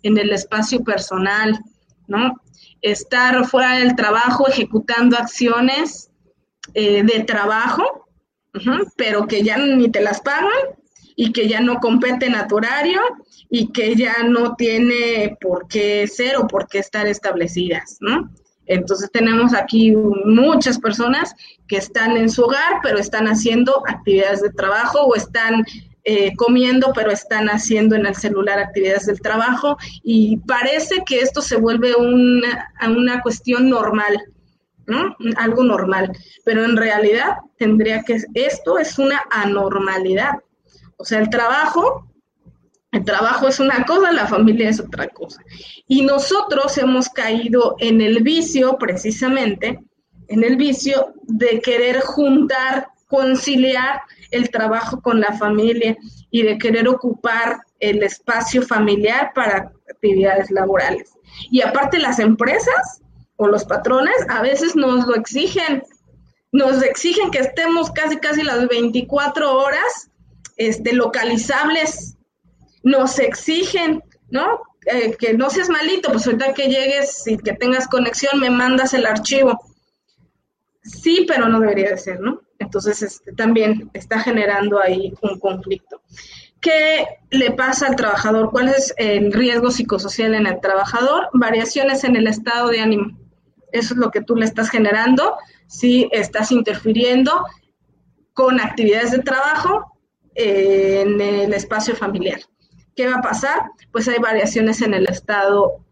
en el espacio personal, ¿no? Estar fuera del trabajo ejecutando acciones de trabajo, pero que ya ni te las pagan y que ya no competen a tu horario y que ya no tiene por qué ser o por qué estar establecidas, ¿no? Entonces tenemos aquí muchas personas que están en su hogar, pero están haciendo actividades de trabajo o están comiendo, pero están haciendo en el celular actividades del trabajo y parece que esto se vuelve una cuestión normal, ¿no? Algo normal, pero en realidad esto es una anormalidad. O sea, el trabajo es una cosa, la familia es otra cosa. Y nosotros hemos caído en el vicio, precisamente, en el vicio de querer juntar, conciliar el trabajo con la familia y de querer ocupar el espacio familiar para actividades laborales. Y aparte las empresas o los patrones a veces nos exigen que estemos casi las 24 horas localizables. Nos exigen, ¿no? Que no seas malito, pues ahorita que llegues y que tengas conexión me mandas el archivo. Sí, pero no debería de ser, ¿no? Entonces también está generando ahí un conflicto. ¿Qué le pasa al trabajador? ¿Cuál es el riesgo psicosocial en el trabajador? Variaciones en el estado de ánimo. Eso es lo que tú le estás generando si estás interfiriendo con actividades de trabajo en el espacio familiar. ¿Qué va a pasar? Pues hay variaciones en el estado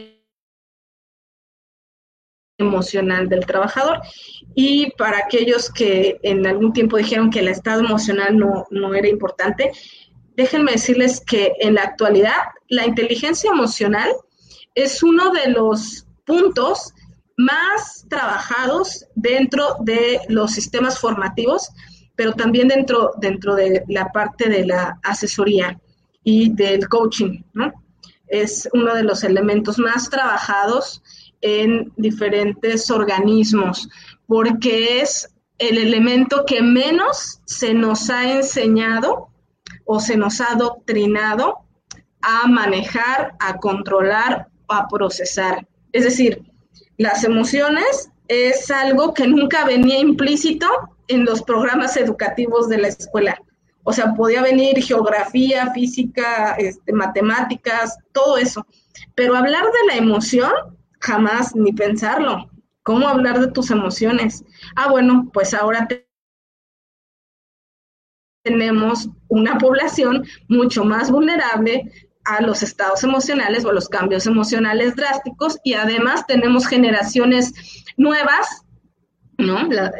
emocional del trabajador. Y para aquellos que en algún tiempo dijeron que el estado emocional no era importante, déjenme decirles que en la actualidad la inteligencia emocional es uno de los puntos más trabajados dentro de los sistemas formativos, pero también dentro de la parte de la asesoría y del coaching, ¿no? Es uno de los elementos más trabajados en diferentes organismos, porque es el elemento que menos se nos ha enseñado o se nos ha adoctrinado a manejar, a controlar o a procesar. Es decir, las emociones es algo que nunca venía implícito en los programas educativos de la escuela. O sea, podía venir geografía, física, matemáticas, todo eso. Pero hablar de la emoción, jamás, ni pensarlo. ¿Cómo hablar de tus emociones? Bueno, pues ahora tenemos una población mucho más vulnerable a los estados emocionales o a los cambios emocionales drásticos y además tenemos generaciones nuevas, ¿no?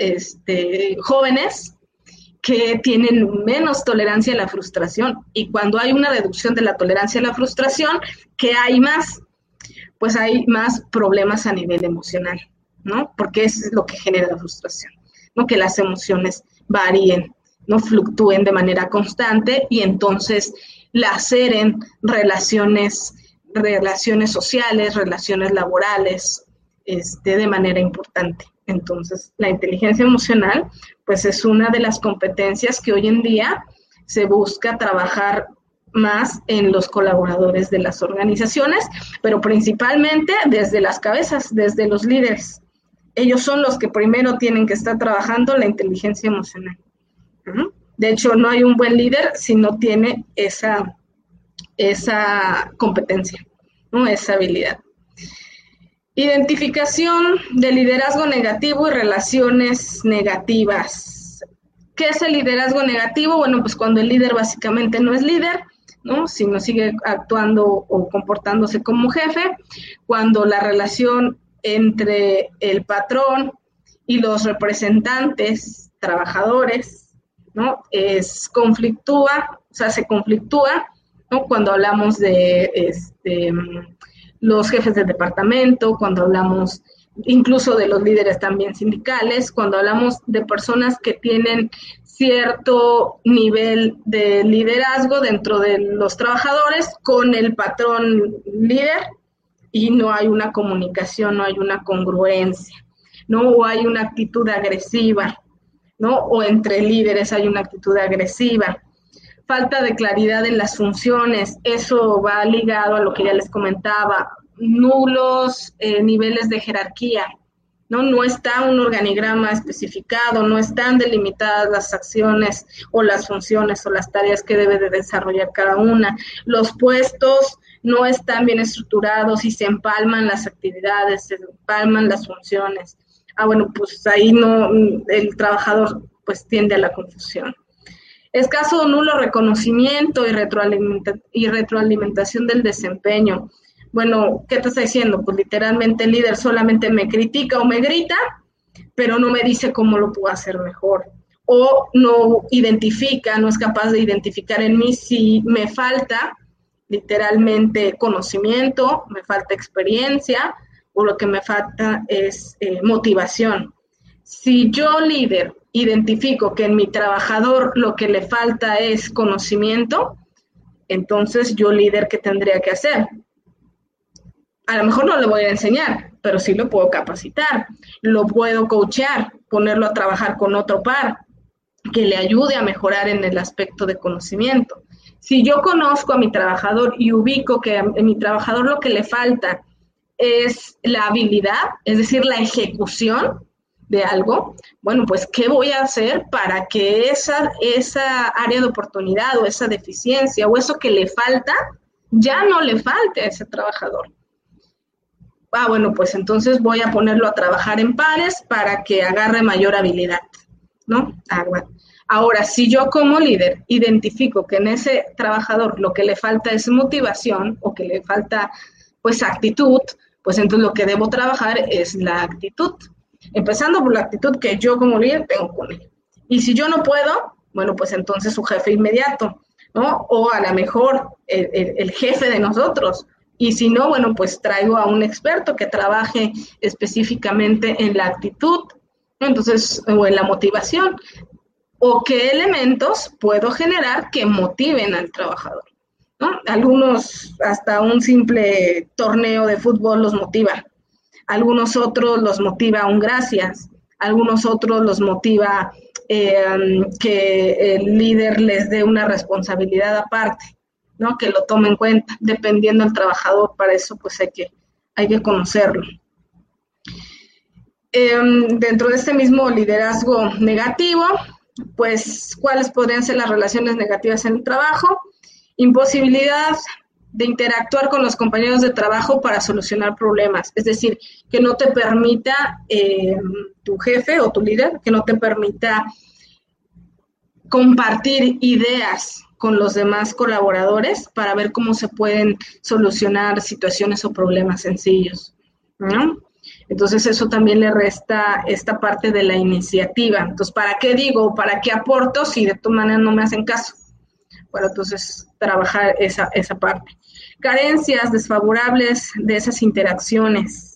Jóvenes que tienen menos tolerancia a la frustración. Y cuando hay una reducción de la tolerancia a la frustración, ¿qué hay más? Pues hay más problemas a nivel emocional, ¿no? Porque eso es lo que genera la frustración, ¿no? Que las emociones varíen, no fluctúen de manera constante y entonces laceren relaciones sociales, relaciones laborales, de manera importante. Entonces, la inteligencia emocional, pues es una de las competencias que hoy en día se busca trabajar más en los colaboradores de las organizaciones, pero principalmente desde las cabezas, desde los líderes. Ellos son los que primero tienen que estar trabajando la inteligencia emocional. De hecho, no hay un buen líder si no tiene esa competencia, ¿no? Esa habilidad. Identificación de liderazgo negativo y relaciones negativas. ¿Qué es el liderazgo negativo? Bueno, pues cuando el líder básicamente no es líder, ¿no? Sino sigue actuando o comportándose como jefe, cuando la relación entre el patrón y los representantes, trabajadores, ¿no? Se conflictúa, ¿no? Cuando hablamos de los jefes de departamento, cuando hablamos incluso de los líderes también sindicales, cuando hablamos de personas que tienen cierto nivel de liderazgo dentro de los trabajadores con el patrón líder y no hay una comunicación, no hay una congruencia, ¿no? O hay una actitud agresiva, ¿no? O entre líderes hay una actitud agresiva. falta de claridad en las funciones, eso va ligado a lo que ya les comentaba, nulos niveles de jerarquía, ¿no? No está un organigrama especificado, no están delimitadas las acciones o las funciones o las tareas que debe de desarrollar cada una. Los puestos no están bien estructurados y se empalman las actividades, se empalman las funciones. Bueno, pues ahí no, el trabajador pues tiende a la confusión. Escaso o nulo reconocimiento y retroalimentación del desempeño. Bueno, ¿qué te está diciendo? Pues literalmente el líder solamente me critica o me grita, pero no me dice cómo lo puedo hacer mejor. O no identifica, no es capaz de identificar en mí si me falta literalmente conocimiento, me falta experiencia o lo que me falta es motivación. Si yo, líder, identifico que en mi trabajador lo que le falta es conocimiento, entonces yo, líder, ¿qué tendría que hacer? A lo mejor no le voy a enseñar, pero sí lo puedo capacitar, lo puedo coachear, ponerlo a trabajar con otro par que le ayude a mejorar en el aspecto de conocimiento. Si yo conozco a mi trabajador y ubico que a mi trabajador lo que le falta es la habilidad, es decir, la ejecución de algo, bueno, pues, ¿qué voy a hacer para que esa área de oportunidad o esa deficiencia o eso que le falta, ya no le falte a ese trabajador? Bueno, pues entonces voy a ponerlo a trabajar en pares para que agarre mayor habilidad, ¿no? Ahora, si yo como líder identifico que en ese trabajador lo que le falta es motivación o que le falta, pues, actitud, pues entonces lo que debo trabajar es la actitud, empezando por la actitud que yo como líder tengo con él. Y si yo no puedo, bueno, pues entonces su jefe inmediato, ¿no? O a lo mejor el jefe de nosotros. Y si no, bueno, pues traigo a un experto que trabaje específicamente en la actitud, ¿no? Entonces, o en la motivación, o qué elementos puedo generar que motiven al trabajador, ¿no? Algunos, hasta un simple torneo de fútbol los motiva, algunos otros los motiva un gracias, algunos otros los motiva que el líder les dé una responsabilidad aparte, ¿no? Que lo tome en cuenta, dependiendo del trabajador. Para eso pues hay que conocerlo. Dentro de este mismo liderazgo negativo, pues, ¿cuáles podrían ser las relaciones negativas en el trabajo? Imposibilidad de interactuar con los compañeros de trabajo para solucionar problemas, es decir, que no te permita tu jefe o tu líder, que no te permita compartir ideas con los demás colaboradores para ver cómo se pueden solucionar situaciones o problemas sencillos, ¿no? Entonces eso también le resta esta parte de la iniciativa. Entonces, ¿para qué digo? ¿Para qué aporto si de todas maneras no me hacen caso? Bueno, entonces trabajar esa parte. Carencias desfavorables de esas interacciones.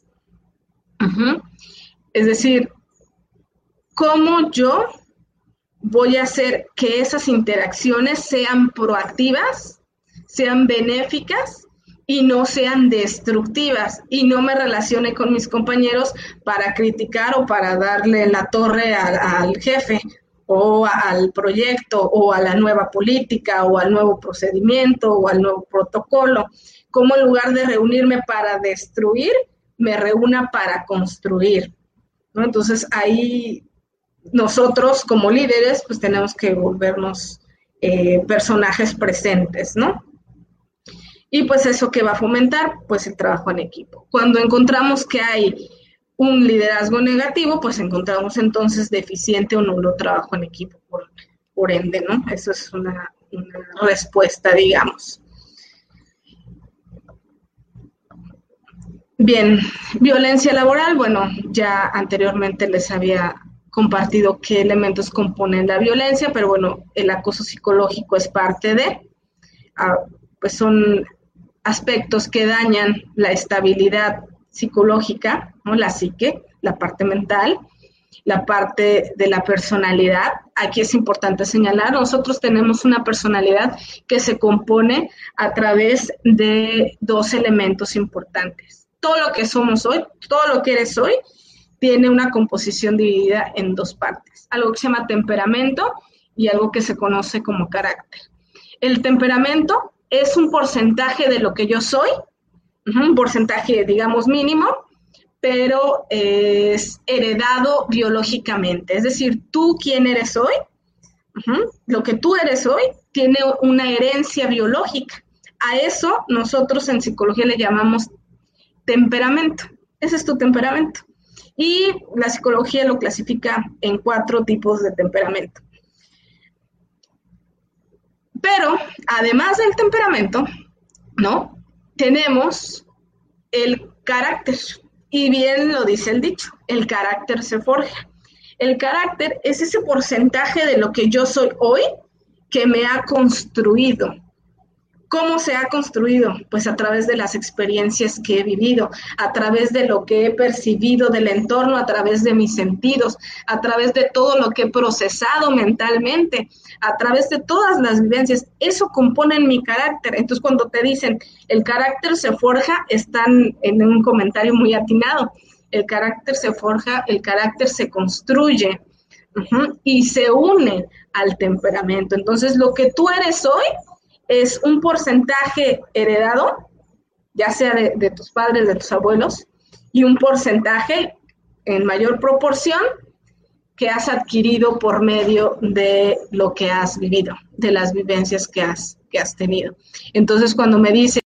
Es decir, ¿cómo yo voy a hacer que esas interacciones sean proactivas, sean benéficas y no sean destructivas, y no me relacione con mis compañeros para criticar o para darle la torre al jefe o al proyecto o a la nueva política o al nuevo procedimiento o al nuevo protocolo? Como en lugar de reunirme para destruir, me reúna para construir, ¿no? Entonces ahí nosotros como líderes pues tenemos que volvernos personajes presentes, ¿no? Y pues eso que va a fomentar, pues el trabajo en equipo. Cuando encontramos que hay un liderazgo negativo, pues encontramos entonces deficiente o nulo trabajo en equipo, por ende, ¿no? Eso es una respuesta, digamos. Bien, violencia laboral, bueno, ya anteriormente les había compartido qué elementos componen la violencia, pero bueno, el acoso psicológico es parte de, pues son aspectos que dañan la estabilidad psicológica, ¿no? La psique, la parte mental, la parte de la personalidad. Aquí es importante señalar, nosotros tenemos una personalidad que se compone a través de dos elementos importantes. Todo lo que somos hoy, todo lo que eres hoy, tiene una composición dividida en dos partes, algo que se llama temperamento y algo que se conoce como carácter. El temperamento es un porcentaje de lo que yo soy, un porcentaje, digamos, mínimo, pero es heredado biológicamente. Es decir, tú quién eres hoy, lo que tú eres hoy, tiene una herencia biológica. A eso nosotros en psicología le llamamos temperamento. Ese es tu temperamento. Y la psicología lo clasifica en 4 tipos de temperamento. Pero, además del temperamento, ¿no? Tenemos el carácter. Y bien lo dice el dicho, el carácter se forja. El carácter es ese porcentaje de lo que yo soy hoy que me ha construido. ¿Cómo se ha construido? Pues a través de las experiencias que he vivido, a través de lo que he percibido del entorno, a través de mis sentidos, a través de todo lo que he procesado mentalmente, a través de todas las vivencias. Eso compone mi carácter. Entonces, cuando te dicen el carácter se forja, están en un comentario muy atinado. El carácter se forja, el carácter se construye y se une al temperamento. Entonces, lo que tú eres hoy es un porcentaje heredado, ya sea de tus padres, de tus abuelos, y un porcentaje en mayor proporción que has adquirido por medio de lo que has vivido, de las vivencias que has tenido. Entonces, cuando me dicen